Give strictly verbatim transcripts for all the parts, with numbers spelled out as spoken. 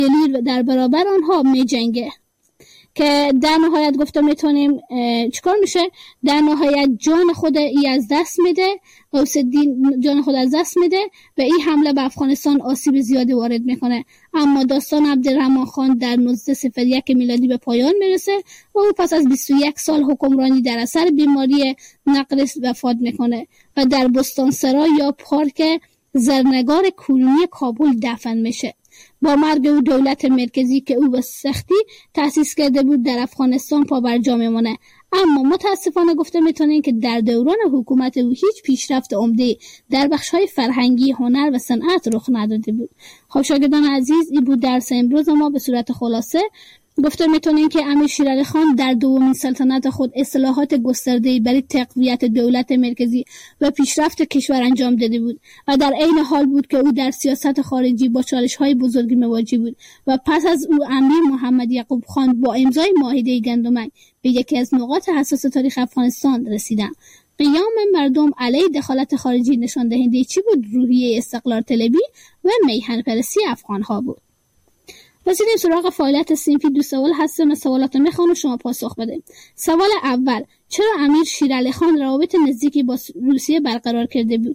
در برابر آنها می جنگه که در نهایت گفته میتونیم چیکار میشه؟ در نهایت جان خود ای از دست میده، غوث الدین جان خود از دست میده و این حمله به افغانستان آسیب زیادی وارد میکنه. اما داستان عبدالرحمن خان در نوزده صفر یک میلادی به پایان میرسه و او پس از بیست و یک سال حکمرانی در اثر بیماری نقرس وفات میکنه و در بستانسرای یا پارک زرنگار کلونی کابل دفن میشه. با مرگ او دولت مرکزی که او به سختی تأسیس کرده بود در افغانستان پابرجا میمونه. اما متاسفانه گفته میتونیم که در دوران حکومت او هیچ پیشرفت عمده در بخش‌های فرهنگی، هنر و صنعت رخ نداده بود. خب شاگردان عزیز، این بود درس امروز ما به صورت خلاصه. گفته میتونیم که امیر شیرعلی خان در دومین سلطنت خود اصلاحات گسترده‌ای برای تقویت دولت مرکزی و پیشرفت کشور انجام داده بود و در عین حال بود که او در سیاست خارجی با چالش‌های بزرگی مواجه بود و پس از او امیر محمد یعقوب خان با امضای معاهده گندمک به یکی از نقاط حساس تاریخ افغانستان رسیدند. قیام مردم علیه دخالت خارجی نشان دهنده چی بود؟ روحیه استقلال طلبی و میهن پرستی افغان‌ها بود. رسیدیم سراغ فعالیت صنفی. دو سوال هستن و سوالات میخوام شما پاسخ بده. سوال اول: چرا امیر شیرعلی خان روابط نزدیکی با روسیه برقرار کرده بود؟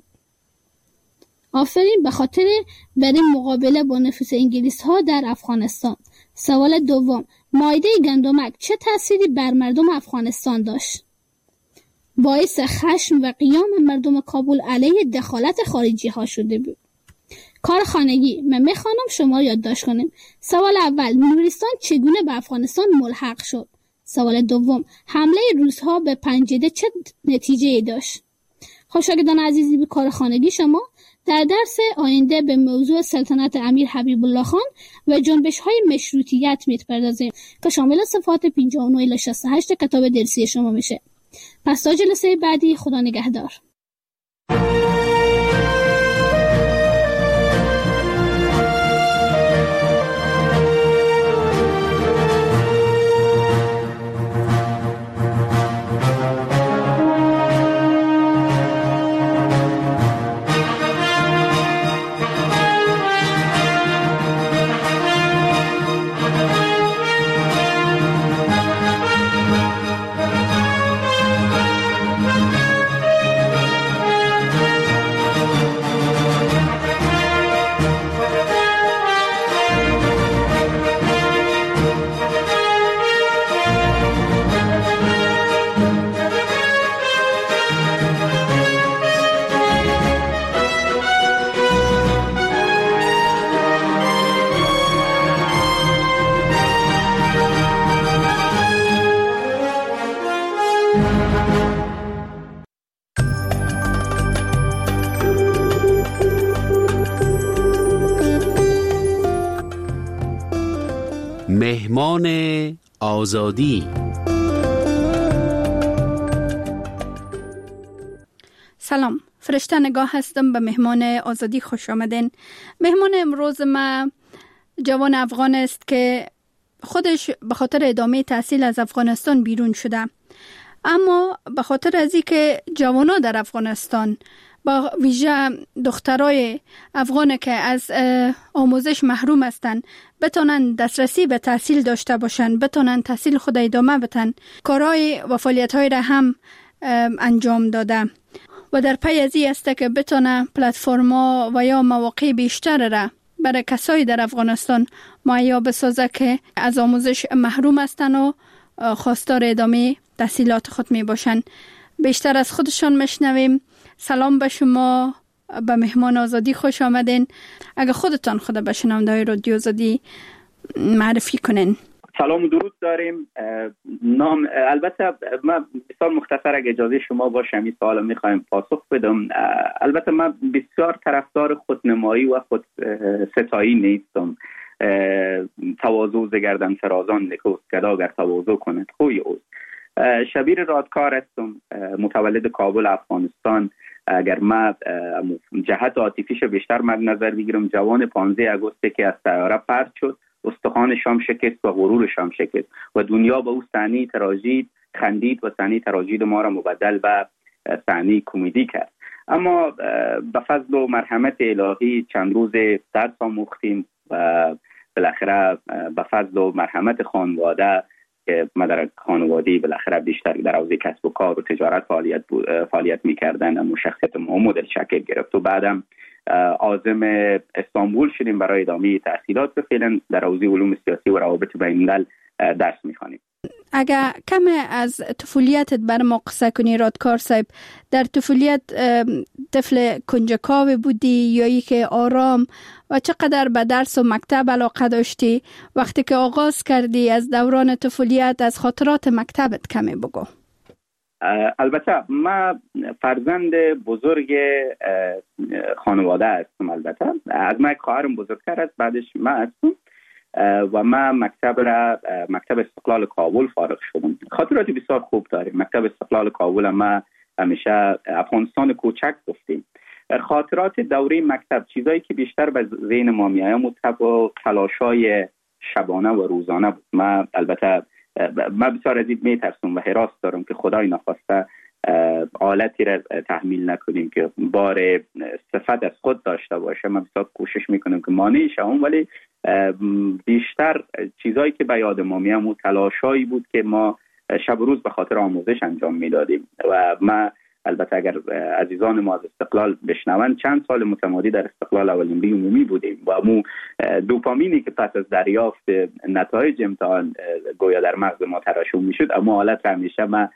آفرین، به خاطر برای مقابله با نفوذ انگلیس ها در افغانستان. سوال دوم: معاهده گندمک چه تأثیری بر مردم افغانستان داشت؟ باعث خشم و قیام مردم کابل علیه دخالت خارجی ها شده بود. کار خانگی من میخوانم شما یادداشت کنیم. سوال اول: نورستان چگونه به افغانستان ملحق شد؟ سوال دوم: حمله روس‌ها به پنجده چه نتیجه‌ای داشت؟ خب شاگردان عزیزی، به کار خانگی شما در درس آینده به موضوع سلطنت امیر حبیب الله خان و جنبش‌های مشروطیت می‌پردازیم که شامل صفحات پنجاه و نه الی شصت و هشت کتاب درسی شما میشه. پس تا جلسه بعدی، خدا نگهدار. مهمان آزادی. سلام، فرشته نگاه هستم. به مهمان آزادی خوش آمدین. مهمان امروز ما جوان افغان است که خودش به خاطر ادامه تحصیل از افغانستان بیرون شده، اما به خاطر از اینکه جوانا در افغانستان با ویژه دخترای افغان که از آموزش محروم هستند بتونن دسترسی به تحصیل داشته باشن، بتونن تحصیل خود ادامه بدن، کارهای و فعالیت‌های را هم انجام داده و در پی از این است که بتونه پلتفرما و یا مواقع بیشتر را برای کسایی در افغانستان مهیا بسازه که از آموزش محروم هستن و خواستار ادامه تحصیلات خود می باشن. بیشتر از خودشان مشنویم. سلام به شما، به مهمان آزادی خوش آمدین. اگه خودتان خود به شنونده‌های رادیو آزادی معرفی کنین. سلام و درود داریم. نام البته من بسیار مختصر اگه اجازه شما باشه این سوال میخوایم پاسخ بدم. البته من بسیار طرفدار خودنمایی و خود ستایی نیستم. تواضع ز گردن فرازان نکوست گدا اگر تواضع کند خوی اوست. شبیر رادکار هستم، متولد کابل افغانستان. اگر ما جهت عاطفیش بیشتر مد نظر بگیرم، جوان پانزده آگوست که از طیاره پرت شد، استخوان شام شکست و غرور شام شکست و دنیا به او صحنه تراژید خندید و صحنه تراژید ما را مبدل به صحنه کمدی کرد. اما به فضل و مرحمت الهی چند روز درس آموختیم و بالاخره به فضل و مرحمت خانواده که مدرک خانوادی بالاخره بیشتر در حوزه کسب و کار و تجارت فعالیت فعالیت می‌کردن، اما شخصیت ما مدل شکل گرفت و بعدم عازم استانبول شدیم برای ادامه تحصیلات و فعلا در حوزه علوم سیاسی و روابط بین‌الملل درس می‌خوانیم. اگر کم از طفولیتت بر ما قصه کنی رادکار صاحب، در طفولیت طفل کنجکاو بودی یا ای که آرام و چقدر به درس و مکتب علاقه داشتی؟ وقتی که آغاز کردی از دوران طفولیت از خاطرات مکتبت کمی بگو. البته من فرزند بزرگ خانواده هستم، البته از من خواهرم بزرگتر است، بعدش من هستم و من مکتب را مکتب استقلال کابل فارغ شدم. خاطرات بسیار خوب داریم. مکتب استقلال کابل ما همیشه افغانستان کوچک گفتیم. خاطرات دوره مکتب چیزایی که بیشتر به ذهن ما میاد مطلب و تلاشای شبانه و روزانه بود. من البته من بسیار از این میترسم و هراس دارم که خدای نخواسته حالتی را تحمیل نکنیم که بار صفت از خود داشته باشه. من بسیار کوشش میکنم که مانع شوم، ولی بیشتر چیزایی که به یاد ما میاد تلاشایی بود که ما شب و روز به خاطر آموزش انجام میدادیم. و ما البته اگر عزیزان ما از استقلال بشنوند، چند سال متمادی در استقلال اولین بی عمومی بودیم و مو دوپامینی که پس از دریافت نتایج امتحان گویا در مغز ما ترشح میشد، اما حالت همیشه ما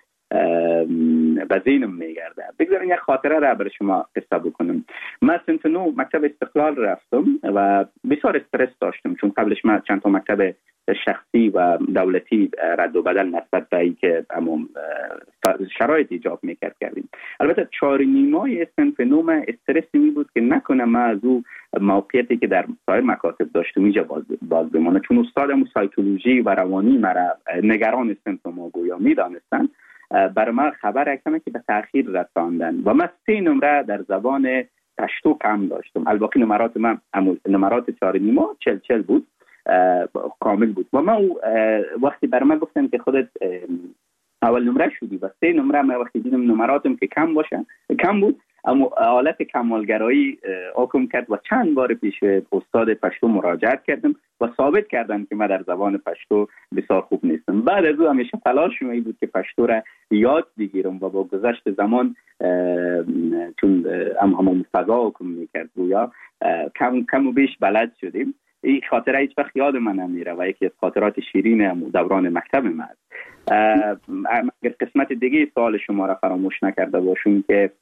به ذهنم میگرده. بگذارین یک خاطره را برای شما قصه بکنم. من سنت نو مکتب استقلال رفتم و بسیار استرس داشتم، چون قبلش من چند تا مکتب شخصی و دولتی رد و بدل نسبت به این که امام شرایط ایجاب میکرد کردیم. البته چهار نیمای سنت نو من استرسی می بود که نکنه من از او موقعیتی که در سایر مکاتب داشتم اینجا باز, باز بمانه، چون استادم سایکولوژی و روانی مرا نگران سنت ما گویا میدانستن. برای من خبر اکنه که به تأخیر رساندن و من سه نمره در زبان پشتو کم داشتم. الباقی نمرات من نمرات چهار نیما چل چل بود، کامل بود. و من وقتی برای من گفتن که خودت اول نمره شدی و سه نمره، من وقتی دیدم نمراتم که کم باشه کم بود، اما حالت کمالگرایی حکم کرد و چند بار پیش استاد پشتو مراجعت کردم و ثابت کردم که من در زبان پشتو بسیار خوب نیستم. بعد از او همیشه تلاش می بود که پشتو را یاد بگیرم و با گذشت زمان چون هم همون فضا حکم میکرد گویا کم کم و بیش بلد شدیم. این خاطره هیچ وقت یاد من نمیره و یکی از خاطرات شیرین دوران مکتب من است. اگر قسمت دیگه سوال شما را فراموش نکرده باشم که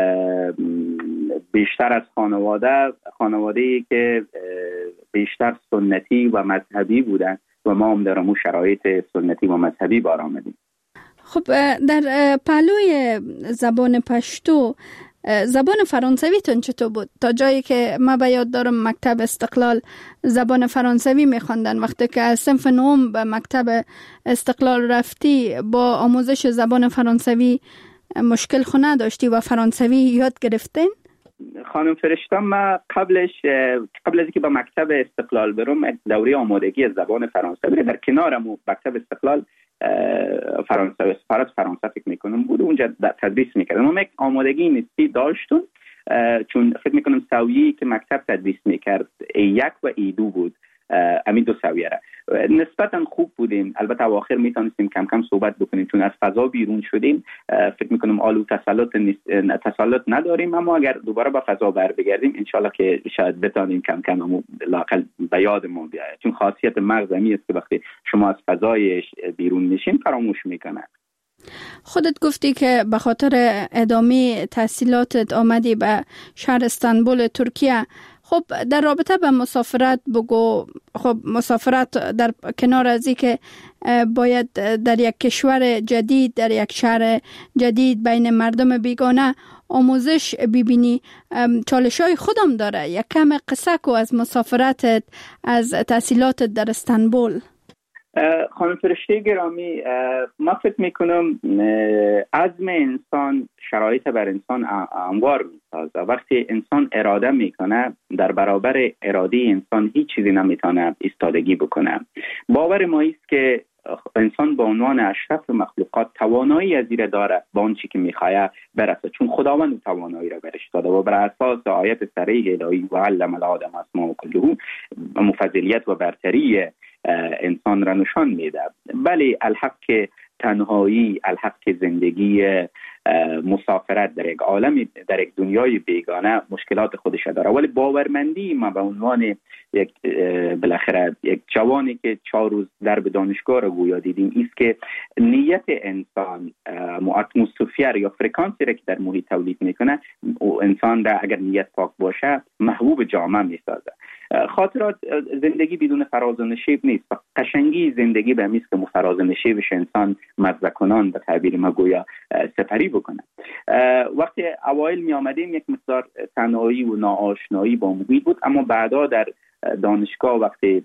بیشتر از خانواده خانواده‌ای که بیشتر سنتی و مذهبی بودن و ما هم در امو شرایط سنتی و مذهبی بار آمدیم. خب در پهلوی زبان پشتو زبان فرانسوی تون چطور بود؟ تا جایی که ما به یاد دارم مکتب استقلال زبان فرانسوی میخواندن. وقتی که از صنف نهم به مکتب استقلال رفتی با آموزش زبان فرانسوی مشکل خو نداشتی و فرانسوی یاد گرفتین؟ خانم فرشته، من قبلش قبل از اینکه به مکتب استقلال برم دوره آمادگی از زبان فرانسوی در کنارم مکتب استقلال فرانسوی سفارت فرانسه فکر میکنم بود، اونجا تدریس میکردم. ما یک آمادگی نسبی داشتم چون فکر میکنم سویه‌ای که مکتب تدریس میکرد یک و ای دو بود، همین دو سویه را نسبتا خوب بودیم. البته اواخر میتونستیم کم کم صحبت بکنیم چون از فضا بیرون شدیم. فکر میکنم آلو تسلط تسلط نداریم، اما اگر دوباره به فضا بر بگردیم انشالله که شاید بتونیم کم کم همون لاقل به یادمون بیاید، چون خاصیت مغز همی است که وقتی شما از فضای بیرون میشین فراموش میکنه. خودت گفتی که به خاطر ادامه تحصیلاتت آمدی به شهر استانبول ترکیه. خب در رابطه به مسافرت بگو. خب مسافرت در کنار از این که باید در یک کشور جدید، در یک شهر جدید بین مردم بیگانه آموزش ببینی، چالش‌های خودم داره. یک کم قصه کو از مسافرتت، از تحصیلاتت در استانبول. خانم فرشته گرامی، ما فکر میکنم عزم انسان شرایط بر انسان هموار میسازه. وقتی انسان اراده میکنه در برابر اراده انسان هیچ چیزی نمیتونه ایستادگی بکنه. باور ما است که انسان به عنوان اشرف مخلوقات توانایی از این داره با اون چی که میخواه برسه، چون خداوند توانایی را برش داده و بر اساس آیت صریح الهی و علم الآدم اسماء کلها مفضلیت و برتری انسان را نشان میده. بله الحق که تنهایی، الحق که زندگی مسافرت در یک عالم، در یک دنیای بیگانه مشکلات خودش داره، ولی باورمندی ما به عنوان یک بالاخره یک جوانی که چهار روز در به دانشگاه رو گویا دیدیم است که نیت انسان اتمسفر یا فرکانسی را که در محیط تولید میکنه و انسان را اگر نیت پاک باشه محبوب جامعه میسازه. خاطرات زندگی بدون فراز و نشیب نیست. قشنگی زندگی به میست که فراز و نشیبش انسان مزه کنان به تعبیر ما گویا سپری بکنه. وقتی اوایل می آمدیم یک مقدار تنهایی و ناآشنایی با محیط بود، اما بعدا در دانشگاه وقتی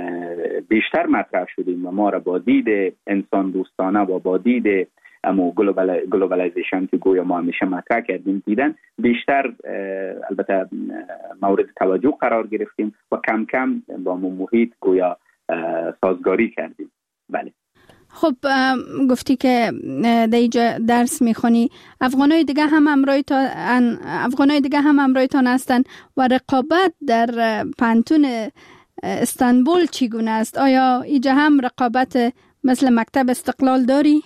بیشتر مطرح شدیم و ما را با دید انسان دوستانه و با دید اما گلوبالایزیشن که گویا ما همیشه مطرح کردیم دیدن بیشتر البته مورد توجه قرار گرفتیم و کم کم با محیط گویا سازگاری کردیم. بله. خب گفتی که در اینجا درس میخونی، افغانای دیگه هم همراهتان افغانای دیگه هم همراهتان هستند و رقابت در پانتون استانبول چگونه است؟ آیا اینجا هم رقابت مثل مکتب استقلال داری؟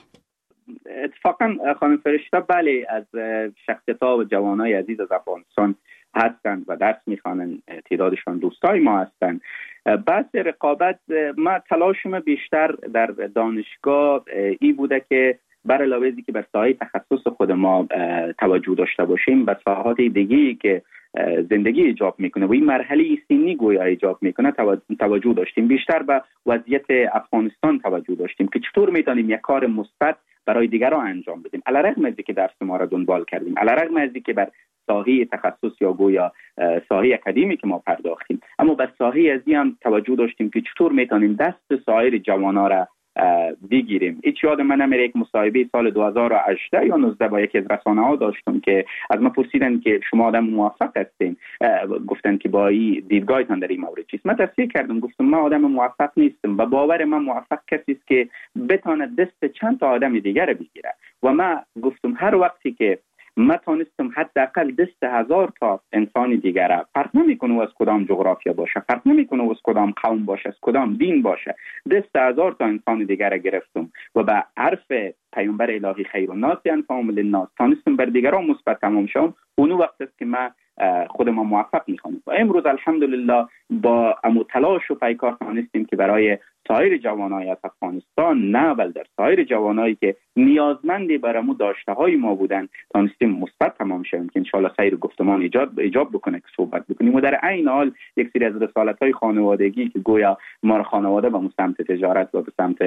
اتفاقا خانم فرشته بله، از شخصیت‌ها و جوانای عزیز از افغانستان هستند و درس میخوانند، تعدادشان دوستای ما هستند. بحث رقابت، ما تلاشم بیشتر در دانشگاه ای بوده که بر علاوه از اینکه بر ساحه تخصص خود ما توجه داشته باشیم، به ساحات دیگه‌ای که زندگی ایجاب میکنه و این مرحله سنی گویا ایجاب میکنه توجه داشتیم. بیشتر به وضعیت افغانستان توجه داشتیم که چطور میتونیم یک کار مثبت برای دیگران انجام بدیم، علیرغم از اینکه درس ما را دنبال کردیم، علیرغم از اینکه بر ساحه تخصص یا گویا ساحه اکادمی که ما پرداختیم، اما به ساحه از این هم توجه داشتیم که چطور میتونیم دست سایر جوانا را بگیریم. هیچ یاد من نمیره یک مصاحبه سال دو هزار و هجده یا نوزده با یکی از رسانه‌ها داشتم که از من پرسیدن که شما آدم موفق هستین، گفتن که با این دیدگاهتان در این مورد چیست؟ من تصدیق کردم، گفتم من آدم موفق نیستم و باور من موفق کسی است که بتونه دست چند تا آدم دیگر بگیره و من گفتم هر وقتی که ما تانستم حداقل دست هزار تا انسان دیگره، فرق نمیکنه از کدام جغرافیا باشه، فرق نمیکنه از کدام قوم باشه، از کدام دین باشه، دست هزار تا انسان دیگره گرفتم و به حرف پیامبر الهی خیر الناس انفعهم للناس تانستم بر دیگران مثبت تمام شم. اون وقت است که ما خود ما موفق میخوانیم و امروز الحمدلله با امو تلاش و پیکار تانستیم که برای سایر جوانای از افغانستان، نه بل در سایر جوانایی که نیازمندی برامو داشته های ما بودن، تانستیم مثبت تمام شویم که انشالله سیر گفتمان ایجاد ایجاب بکنه که صحبت بکنیم و در عین حال یک سری از رسالت های خانوادگی که گویا ما خانواده به سمت تجارت و به سمت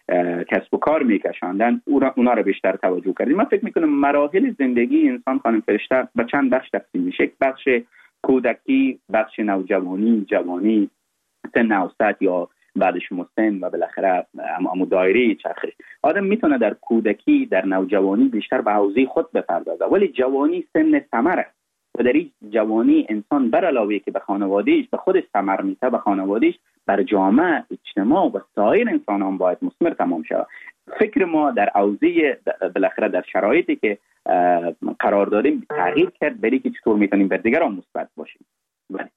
کسب و کار میکشاندن اونا رو بیشتر توجه کردیم. من فکر میکنم مراحل زندگی انسان خانم فرشته به چند بخش تقسیم میشه. بخش کودکی، بخش نوجوانی، جوانی، سن اوسط یا بعدش مسن و بالاخره امو دایره چرخش. آدم میتونه در کودکی، در نوجوانی بیشتر به حوزه خود بپردازه، ولی جوانی سن ثمره و در این جوانی انسان بر علاوه که به خانوادهش به خودش ثمر میده، به خانوادهش، بر جامعه، اجتماع و سایر انسانان باید مثمر تمام شود. فکر ما در حوزه بالاخره در شرایطی که قرار داریم تغییر کرد برای که چطور میتونیم بر دیگران مثبت باشیم. بله.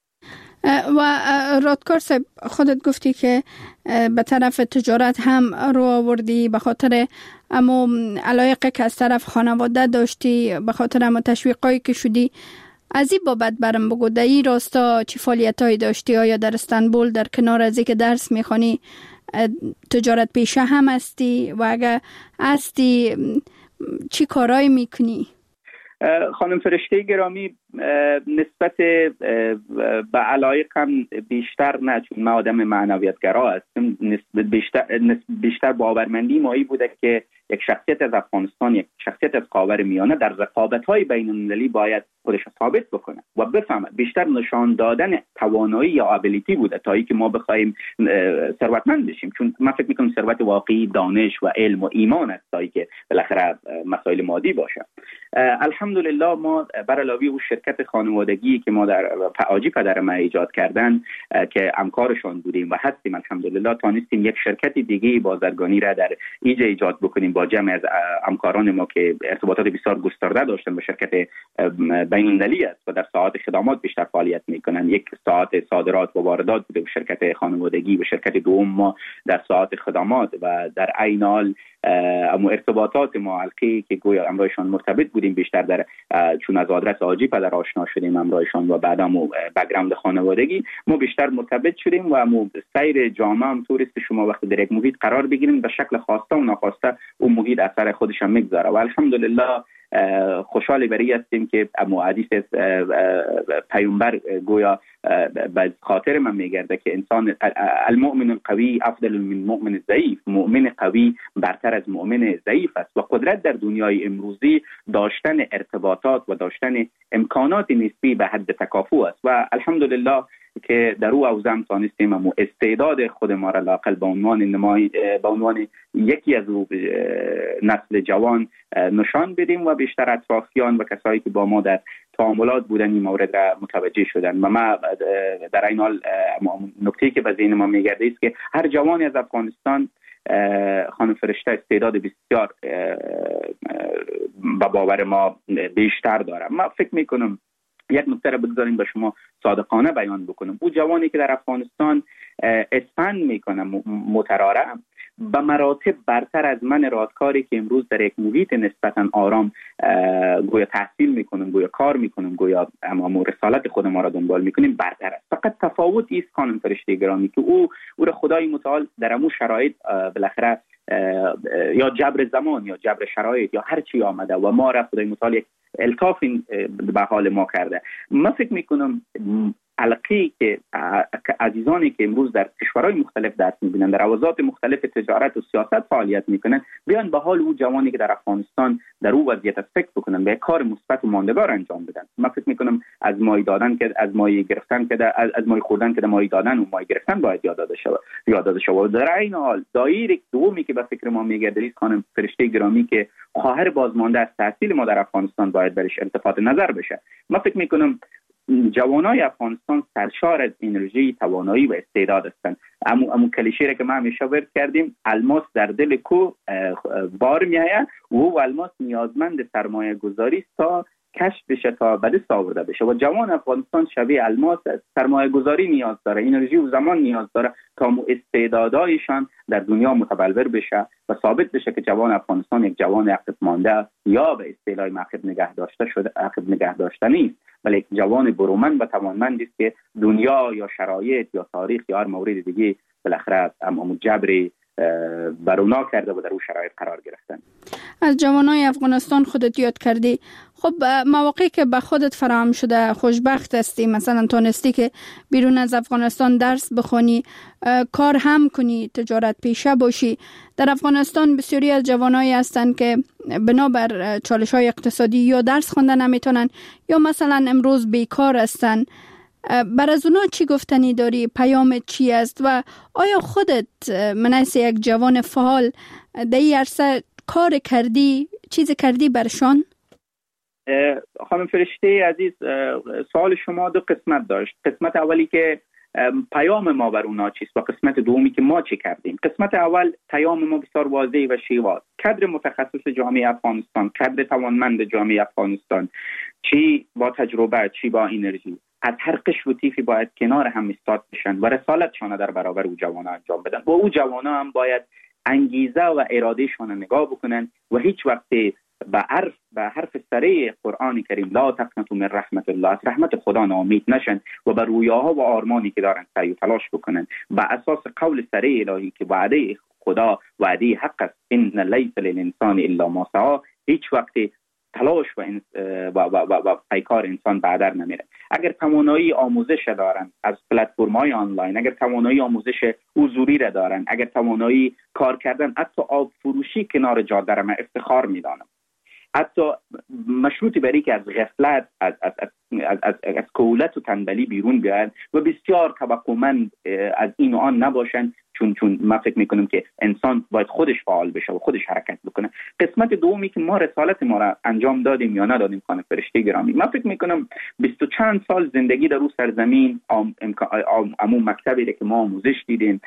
و رادکار صاحب خودت گفتی که به طرف تجارت هم رو آوردی به خاطر اما علایقه که از طرف خانواده داشتی، به خاطر اما تشویقایی که شدی. از این بابت برم بگو در این راستا چی فعالیتایی داشتی؟ آیا در استانبول در کنار از که درس میخوانی تجارت پیشه هم هستی و اگر هستی چی کارایی میکنی؟ خانم فرشته گرامی، نسبت به علایقم بیشتر نه، چون من آدم معنویتگرا هستم، بیشتر بیشتر باورمندی مایی بوده که یک شخصیت از افغانستان، یک شخصیت از خاورمیانه در رقابت‌های بین‌المللی باید خودش ثابت بکنه و بفهمه. بیشتر نشان دادن توانایی یا ابیلیتی بوده تا اینکه ما بخوایم ثروتمند بشیم، چون من فکر می‌کنم ثروت واقعی دانش و علم و ایمان است تا اینکه بالاخره مسائل مادی باشه. الحمدلله ما بر علاوه اون شرکت خانوادگی که ما در آجی پدر ما ایجاد کردن که همکارشون بودیم و هستیم، الحمدلله تانستیم یک شرکت دیگه بازرگانی را در ایجا ایجاد بکنیم با جمع از همکاران ما که ارتباطات بسیار گسترده داشتن با شرکت بین‌المللی است و در ساعات خدمات بیشتر فعالیت میکنن. یک ساعت صادرات و واردات بوده به شرکت خانوادگی و شرکت دوم ما در ساعت خدمات و در عین حال اما ارتباطات ما حلقه‌ای که گویا امرایشان مرتبط بودیم بیشتر در چون از آدرس آجی پدر آشنا شدیم امرایشان و بعدا مو بک‌گراند خانوادگی ما بیشتر مرتبط شدیم و مو سیر جامعه هم توریست شما وقتی در یک محیط قرار بگیریم به شکل خواسته و ناخواسته اون محیط اثر خودش هم میگذاره و الحمدلله خوشحال بری هستیم که امو حدیث پیامبر گویا به خاطر من میگرده که انسان المؤمن القوی افضل من مؤمن ضعیف، مؤمن قوی برتر از مؤمن ضعیف است و قدرت در دنیای امروزی داشتن ارتباطات و داشتن امکانات نسبی به حد تکافؤ است و الحمدلله که در او اوزم تانستیم امو استعداد خود ما را لاقل به عنوان نمای به عنوان یکی از نسل جوان نشان بدیم و بیشتر اطرافیان و کسایی که با ما در تعاملات بودن این مورد را متوجه شدن و ما در این حال نکته‌ای که به ذهن ما میگرده است که هر جوانی از افغانستان خانم فرشته استعداد بسیار با باور ما بیشتر داره. ما فکر میکنم یک نکته را بگذاریم به شما صادقانه بیان بکنم. او جوانی که در افغانستان اسپند میکنه متراره به مراتب برتر از من رادکاری که امروز در یک محیط نسبتا آرام گویا تحصیل میکنم، گویا کار میکنم، گویا اما رسالت خود ما را دنبال میکنیم برتر است. فقط تفاوت است خانم فرشته گرامی که او او را خدای متعال در امو شرایط بالاخره یا جبر زمان یا جبر شرایط یا هر چی آمده و ما را خدای متعال یک الطاف به حال ما کرده. من فکر میکنم حلقه‌ای که عزیزانی که امروز در کشورهای مختلف درس می‌بینن، در حوزات مختلف تجارت و سیاست فعالیت میکنن، بیان به حال او جوانی که در افغانستان در او وضعیت فکر بکنن، به کار مثبت و ماندگار انجام بدن. من فکر میکنم از مایه دادن که از مایه گرفتن که از, از مایه خوردن که مایه دادن و مایه گرفتن باید یاد داده شود. یاد داده شود. در این حال دایره دومی که به فکر ما میگرده خانم فرشته گرامی که خواهر بازمانده از تحصیل ما در افغانستان باید برش التفات نظر بشه. من فکر میکنم جوانای افغانستان سرشار از انرژی، توانایی و استعداد هستند. امو امو کلیشه را که ما همیشه ورد کردیم، الماس در دل کو بار میآید و او الماس نیازمند سرمایه گذاری تا کشف بشه تا به دست آورده بشه و جوان افغانستان شبیه الماس سرمایه گذاری نیاز داره، انرژی و زمان نیاز داره تا مو استعدادایشان در دنیا متبلور بشه و ثابت بشه که جوان افغانستان یک جوان عقب مانده یا به اصطلاح عقب نگه داشته شده عقب نگه داشته نیست، ولی یک جوان برومند و توانمند است که دنیا یا شرایط یا تاریخ یا هر مورد دیگه بالاخره هم جبری برونا کرده و در اون شرایط قرار گرفتن. از جوانای افغانستان خودت یاد کردی. خب مواقعی که به خودت فراهم شده خوشبخت هستی، مثلا تونستی که بیرون از افغانستان درس بخونی، کار هم کنی، تجارت پیشه باشی. در افغانستان بسیاری از جوانایی هستند که بنابر چالش‌های اقتصادی یا درس خوندن نمیتونن یا مثلا امروز بیکار هستند. بر از اونا چی گفتنی داری؟ پیامت چی است؟ و آیا خودت منیس یک جوان فعال در این عرصه کار کردی، چیز کردی برشان؟ خانم فرشته عزیز، سوال شما دو قسمت داشت. قسمت اولی که پیام ما بر اونا چیست و قسمت دومی که ما چی کردیم. قسمت اول پیام ما بسیار واضح و شیواز. کادر متخصص جامعه افغانستان، کادر توانمند جامعه افغانستان، چی با تجربه چی با انرژی، از هر قشر و طیفی باید کنار هم ایستاد بشن و رسالتشان در برابر او جوانا انجام بدن و او جوانا هم باید انگیزه و ارادهشان نگاه بکنن و هیچ وقت به حرف به حرف سره قرآن کریم لا تقنطوا من رحمت الله، از رحمت خدا ناامید نشن و بر رویاها و آرمانی که دارن سعی و تلاش بکنن و اساس قول سره الهی که وعده خدا وعده حق است، ان لیس للانسان الا ما سعی، هیچ وقت تلاش و و و و, و پیکار انسان بعدر نمیره. اگر توانایی آموزش دارن از پلتفرم‌های آنلاین، اگر توانایی آموزش حضوری را دارن، اگر توانایی کار کردن حتی آب فروشی کنار جاده را من افتخار میدانم. حتی مشروطی برای که از غفلت از از از از, از, از کولت و تنبلی بیرون بیاید و بسیار توقعمند از این و آن نباشند، چون چون ما فکر میکنم که انسان باید خودش فعال بشه و خودش حرکت بکنه. قسمت دومی که ما رسالت ما را انجام دادیم یا ندادیم خانم فرشته گرامی، ما فکر میکنم بیست و چند سال زندگی در روی سرزمین، عموم مکتبی را که ما آموزش دیدیم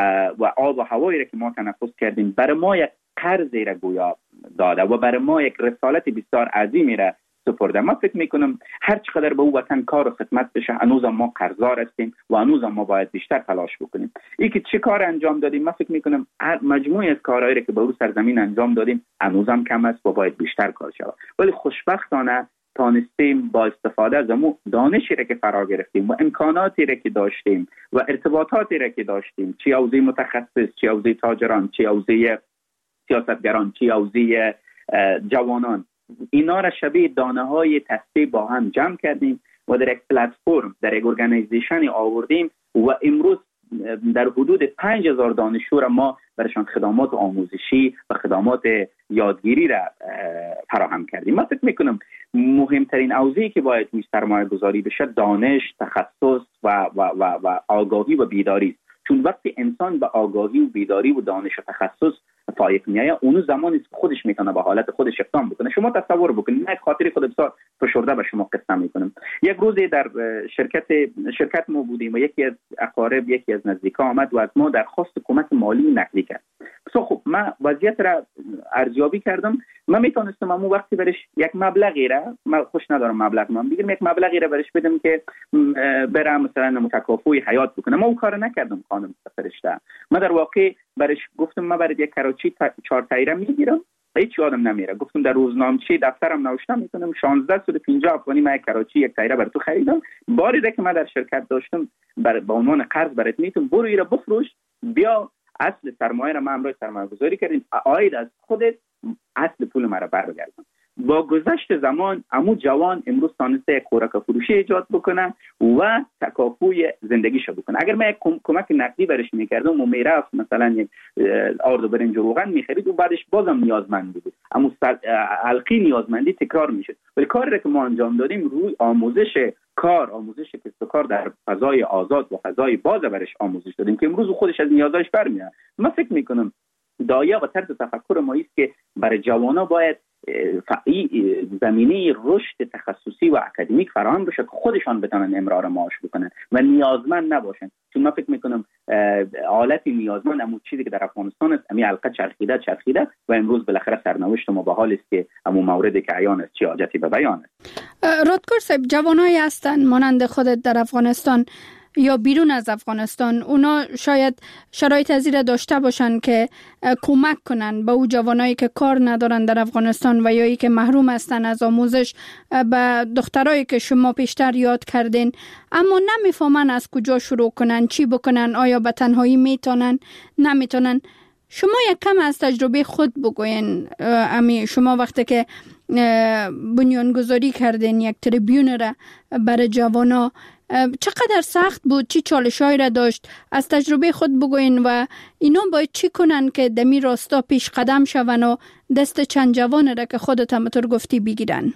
و آب و هوایی را که ما تنفس کردیم برای ما یک قرضی را گویا داده و برای ما یک رسالت بسیار عظیمی را سپرده. ما فکر میکنم هر چقدر به او وطن کار و خدمت بشه هنوز ما قرضدار هستیم و هنوز ما باید بیشتر تلاش بکنیم. این که چه کار انجام دادیم، ما فکر میکنم مجموعه از کارهایی را که به او سرزمین انجام دادیم هنوز هم کم است و باید بیشتر کار شود، ولی خوشبختانه تانستیم با استفاده از امو دانشی را که فرا گرفتیم و امکاناتی را که داشتیم و ارتباطاتی را که داشتیم، چه حوزه متخصص، چه حوزه تاجران، چه حوزه سیاستگران، چه حوزه جوانان، اینا را شبیه دانه های تسبیح با هم جمع کردیم و در یک پلتفرم، در یک ارگانیزیشن آوردیم و امروز در حدود پنج هزار دانشجو را ما برشان خدمات آموزشی و خدمات یادگیری را فراهم کردیم. من فکر میکنم مهمترین حوزه‌ای که باید روی سرمایه گذاری بشه دانش، تخصص و, و, و, و آگاهی و بیداری است. چون وقتی انسان به آگاهی و بیداری و دانش و تخصص فائق میایه، اون زمانی است که خودش میتونه به حالت خودش اقدام بکنه. شما تصور بکنید، من خاطر خود بسیار فشرده به شما قصه میکنم. یک روزی در شرکت شرکت ما بودیم و یکی از اقارب، یکی از نزدیکا آمد و از ما درخواست کمک مالی نقدی کرد. بسیار خب، من وضعیت را ارزیابی کردم. من میتونستم اون وقتی برش یک مبلغی را، من خوش ندارم مبلغ من بگیرم، یک مبلغی را برش بدم که برام مثلا متکافئ حیات بکنه. ما اون کارو نکردم خانم فرشته. من در واقع برش گفتم من برای یک کراچی چهار تایره میگیرم، هیچ یادم نمیره. گفتم در روزنامه‌چه دفترم نوشتم میکنم شانزده صد و پنجاه افغانی من یک کراچی یک تایره برای تو خریدم. باری را که من در شرکت داشتم بر به عنوان قرض برات میتونم، برو ایرا بفروش، بیا اصل سرمایه را من امروز سرمایه گذاری کردیم، عاید از خودت اصل پول مرا برگردم. با گذشت زمان عمو جوان امروز تانسته یک خوراک فروشی ایجاد بکنه و تکافوی زندگیشو بکنه. اگر من یک کمک نقدی برش میکردم و میرفت مثلا یک آرد و برنج و روغن میخرید و بعدش بازم نیازمند بود، اما حلقی نیازمندی تکرار میشد. ولی کاری که ما انجام دادیم روی آموزش کار، آموزش کسب و کار در فضای آزاد و فضای باز برش آموزش دادیم که امروز خودش از نیازش برمیاد. من فکر میکنم دایه و طرز تفکر ما است که برای جوانا باید زمینه رشد تخصصی و اکادمیک فراهم بشه که خودشان بتونن امرار معاش بکنن و نیازمند نباشن. چون من فکر میکنم حالت نیازمند همون چیزی که در افغانستان است، همین حلقه چرخیده چرخیده و امروز بالاخره سرنوشت ما به حال است که همون موردی که عیان است چه حاجتی به بیان است. رادکور صاحب، جوانایی هستن مانند خودت در افغانستان یا بیرون از افغانستان، اونا شاید شرایط از این داشته باشن که کمک کنن به او جوانایی که کار ندارن در افغانستان و یا ای که محروم هستن از آموزش، به دخترایی که شما پیشتر یاد کردین اما نمیفهمن از کجا شروع کنن، چی بکنن، آیا به تنهایی میتونن نمیتونن. شما یک کم از تجربه خود بگوین. امی شما وقتی که بنیانگذاری کردین یک تریبیون را برای جوانا، چقدر سخت بود؟ چی چالش‌هایی را داشت؟ از تجربه خود بگوین و اینا باید چی کنن که دمی راستا پیش قدم شون و دست چند جوان را که خودت هم طور گفتی بگیرن؟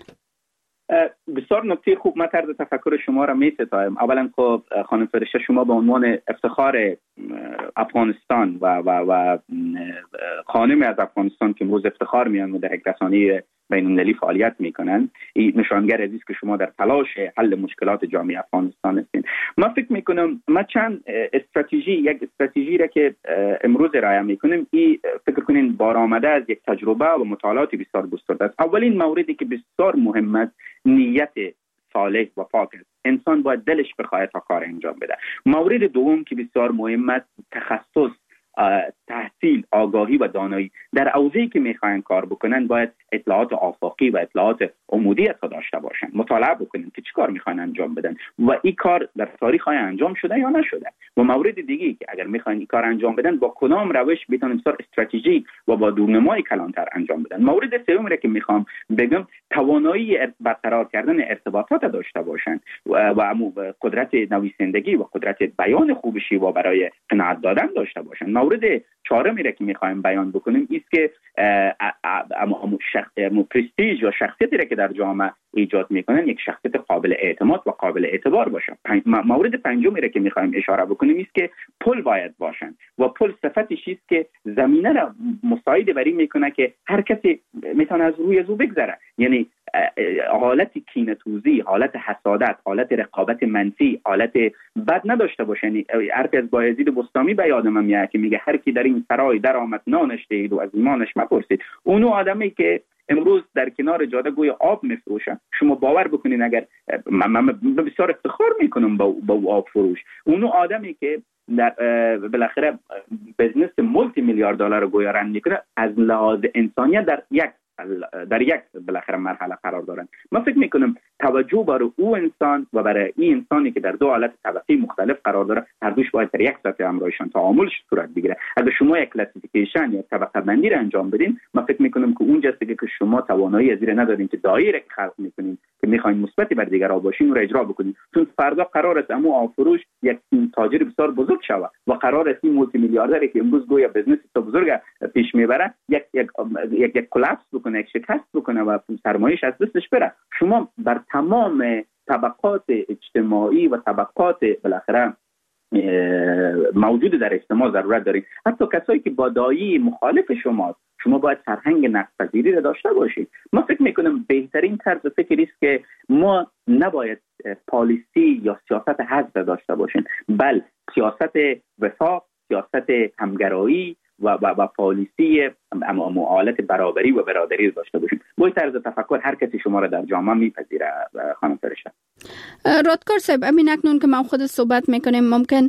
بسیار نکته خوب. من طرز تفکر شما را می ستایم. اولا خب خانم فرشته، شما به عنوان افتخار افغانستان و و و خانم از افغانستان که امروز افتخار میان و در یک رسانه بین‌المللی فعالیت میکنن، این نشانگر عزیز که شما در تلاش حل مشکلات جامعه افغانستان هستین. من فکر میکنم ما چند استراتژی یک استراتژی را که امروز رعایت میکنیم، این فکر کنین بارآمده از یک تجربه و مطالعات بسیار گسترده است. اولین موردی که بسیار مهم است نیت صالح و پاک است. انسان باید دلش بخواهد تا کار انجام بده. مورد دوم که بسیار مهم است تخصص، تحصیل، آگاهی و دانایی. در حوزه‌ای که میخواین کار بکنن باید اطلاعات آفاقی و اطلاعات عمودی تا داشته باشن، مطالعه بکنن که چی کار میخواین انجام بدن و این کار در تاریخ های انجام شده یا نشده. و مورد دیگه که اگر میخواین این کار انجام بدن با کدام روش بتونن بسیار استراتژیک و با دورنمای کلانتر انجام بدن. مورد سوم را که میخوام بگم توانایی برقرار کردن ارتباطات داشته باشن و, و قدرت نویسندگی و قدرت بیان خوب شیوا برای قناعت دادن داشته باشن. مورد چهارمی را که میخوایم بیان بکنیم است نیست که اما شخص پرستیژ یا شخصیتی را که در جامعه ایجاد میکنن یک شخصیت قابل اعتماد و قابل اعتبار باشه. مورد پنجمی را که میخوایم اشاره بکنیم است که پل باید باشن و پل صفتش است که زمینه را مساعد بر این میکنه که هر کسی میتونه از روی از او بگذره. یعنی حالت کینه‌توزی، حالت حسادت، حالت رقابت منفی، حالت بد نداشته باشه. یعنی حرف از بایزید بستامی به یادم میاد که میگه هر کی در این سرای در آمد نانش دید و از ایمانش مپرسید. اونو آدمی که امروز در کنار جاده گوی آب میفروشن، شما باور بکنین اگر من بسیار افتخار میکنم با با آب فروش، اونو آدمی که در بالاخره بزنس مولتی میلیارد دلار گویا رن میکنه، از لحاظ انسانیت در یک در یک بالاخره مرحله قرار دارن. من فکر میکنم توجه برای او انسان و برای این انسانی که در دو حالت طبقی مختلف قرار داره، هر دوش باید در یک سطح همراهشان تعاملش صورت بگیره. اگر شما یک کلاسیفیکیشن یا طبقه بندی را انجام بدین، من فکر میکنم که اونجاست که شما توانایی از این ندارین که دایره که خلق میکنین که میخواین مثبتی بر دیگران باشین رو اجرا بکنین. چون فردا قرار است امو آفروش یک تاجر بسیار بزرگ شود و قرار است این مولتی میلیاردری که امروز گویا بزنس تو بزرگ پیش میبره یک یک یک, یک کلاپس بکنه، یک شکست بکنه و سرمایه‌اش از دستش بره. شما بر تمام طبقات اجتماعی و طبقات بالاخره موجود در اجتماع ضرورت دارید. حتی کسایی که با دایی مخالف شماست، شما باید فرهنگ نقدپذیری را داشته باشید. من فکر میکنم بهترین طرز فکری است که ما نباید پالیسی یا سیاست حزب داشته باشیم، بل سیاست وفاق، سیاست همگرایی و و, و پالیسی معالجه برابری و برادری داشته باشیم. با این طرز تفکر هر کسی شما را در جامعه میپذیره. خانم فرشته رادکار صاحب، امین اکنون که ما خود صحبت میکنیم ممکن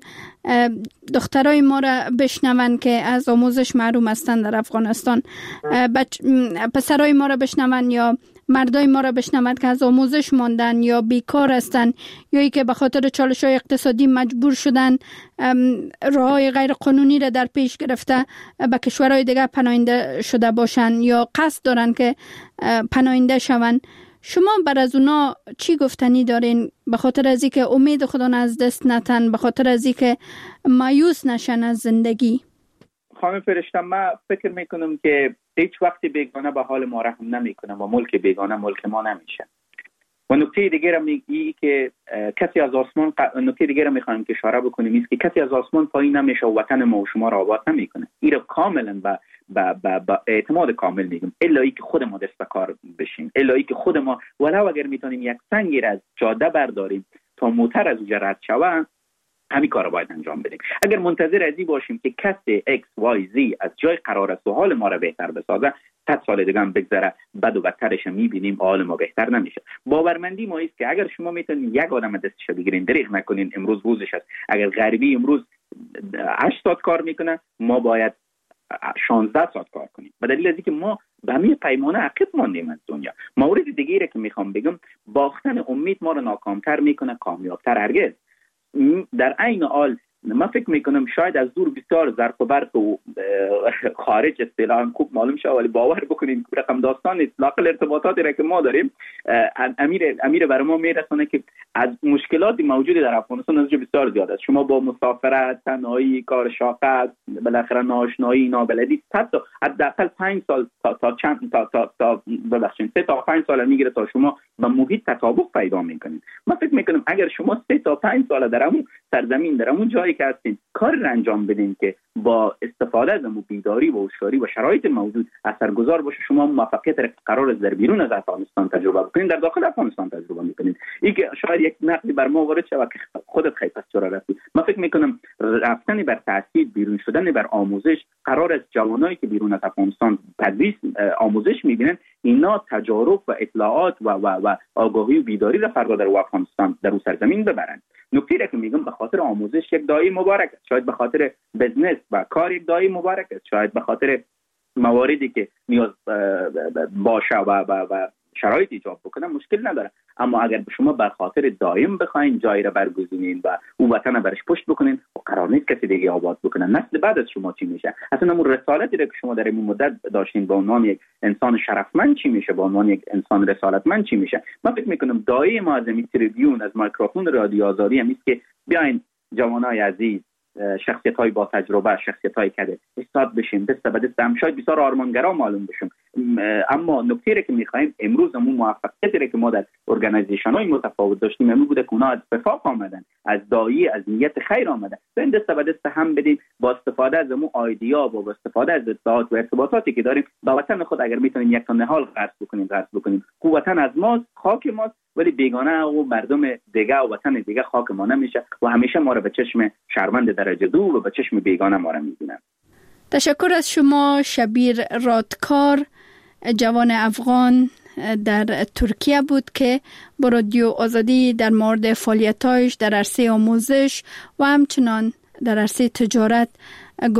دخترای ما را بشنون که از آموزش محروم هستند در افغانستان، بچ... پسرای ما را بشنون یا مردای ما را بشنوند که از آموزش ماندن یا بیکار هستند یا ای که به خاطر چالش‌های اقتصادی مجبور شدن راه‌های غیر قانونی را در پیش گرفته به کشورهای دیگر پناهنده شده باشند یا قصد دارن که پناهنده شوند. شما بر از اونا چی گفتنی دارین به خاطر از اینکه امید خودان از دست نتن، به خاطر از اینکه مایوس نشن از زندگی؟ خانم فرشته، من فکر میکنم که هیچ وقتی بیگانه به حال ما رحم نمیکنه و ملک بیگانه ملک ما نمیشه. و نکته دیگه را میگی که کسی از آسمان ق... نکته دیگه را میخوایم که اشاره بکنیم است که کسی از آسمان پایین نمیشه و وطن ما و شما را آباد نمیکنه. این را کاملا با با با, با اعتماد کامل میگم، الا ای که خود ما دست به کار بشیم، الا ای که خود ما ولو اگر میتونیم یک سنگی را از جاده برداریم تا موتر از اونجا رد شود، همین کار رو باید انجام بدیم. اگر منتظر ازی باشیم که کسی ایکس وای زی از جای قرار است و حال ما رو بهتر بسازه، صد سال دیگه هم بگذره بد و بدترش میبینیم، حال ما بهتر نمیشه. باورمندی ما است که اگر شما میتونید یک آدم دستش بگیرین، دریغ نکنین، امروز روزش است. اگر غربی امروز هشت ساعت کار میکنه، ما باید شانزده ساعت کار کنیم. به دلیل از اینکه ما به همین پیمانه عقب ماندیم از دنیا. مورد دیگه که میخوام بگم، باختن امید ما رو ناکامتر میکنه، کامیابتر هرگز. در عین حال من فکر میکنم شاید از دور بسیار ظرف و برق و خارج اصطلاحاً خوب معلوم شه، ولی باور بکنین که رقم داستان اطلاق ارتباطاتی را که ما داریم امیر امیر برای ما میرسونه که از مشکلاتی موجود در افغانستان از بسیار زیاد است. شما با مسافرت، تنهایی، کار شاق، بالاخره ناآشنایی، نابلدی، حتی حداقل پنج سال تا تا چند تا تا تا ببخشید سه تا پنج سال میگیره تا شما با محیط تطابق پیدا میکنین. من فکر میکنم اگر شما سه تا پنج سال در اون سرزمین در اون جایی که هستین کار را انجام بدین که با استفاده از بیداری و هوشیاری و شرایط موجود اثرگذار باشه، شما موفقیت را قرار است در بیرون از افغانستان تجربه بکنین، در داخل افغانستان تجربه میکنین. این که شاید یک نقدی بر ما وارد شود که خودت خیلی پس چرا رفتی. من فکر میکنم رفتن بر تحصیل، بیرون شدن بر آموزش، قرار است جوانایی که بیرون از افغانستان تدریس آموزش میبینن، اینا تجارب و اطلاعات و و و آگاهی و بیداری را فردا در افغانستان در اون سرزمین ببرن. نکته را که میگم به خاطر آموزش یک دایی مبارک است، شاید به خاطر بزنس و کار یک دایی مبارک است، شاید به خاطر مواردی که نیاز باشه و و و شرایط ایجاد بکنه مشکل نداره. اما اگر شما به خاطر دائم بخواین جایی را برگزینین و اون وطن برش پشت بکنین، و قرار نیست کسی دیگه آباد بکنه، نسل بعد از شما چی میشه؟ اصلا اون رسالتی را که شما در این مدت داشتین به عنوان یک انسان شرفمند چی میشه؟ به عنوان یک انسان رسالتمند چی میشه؟ من فکر میکنم دایی ما از این تریبیون، از میکروفون رادیو آزادی هم است که بیاین جوانای عزیز، شخصیت های با تجربه، شخصیت های کده استاد بشیم، دست به دست هم شاید بسیار آرمانگرا معلوم بشیم. اما نکته را که میخوایم امروز همون موفقیتی را که ما در ارگانایزیشن های متفاوت داشتیم همون بوده که اونا از اتفاق آمدن، از دایی، از نیت خیر آمدن. تو این دست به دست هم بدیم با استفاده از همون ایدیا، با استفاده از اطلاعات و ارتباطاتی که داریم با وطن خود اگر میتونیم یک تا نهال قرض بکنیم قرض بکنیم. وطن از ماست، خاک ماست، ولی بیگانه و مردم دیگه و وطن دیگه خاک ما نمیشه و همیشه ما رو به چشم شرمنده درجه دو و به چشم بیگانه ما رو میبینن. تشکر از شما شبیر رادکار، جوان افغان در ترکیه بود که با رادیو آزادی در مورد فعالیت‌هایش در عرصه آموزش و همچنان در عرصه تجارت